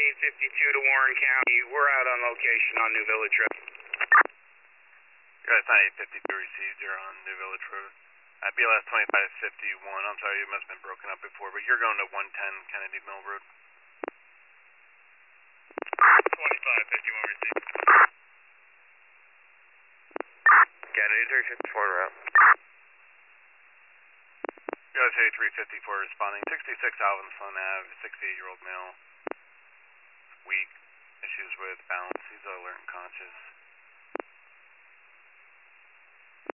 9852 to Warren County. We're out on location on New Village Road. Guys, 9852 received. You're on New Village Road. BLS 2551. I'm sorry, you must have been broken up before, but you're going to 110 Kennedy Mill Road. 2551 received. Kennedy 354 route. USA 354 responding. 66 Alvin Sloan Ave, 68-year-old male. Weak. Issues with balance. He's alert and conscious.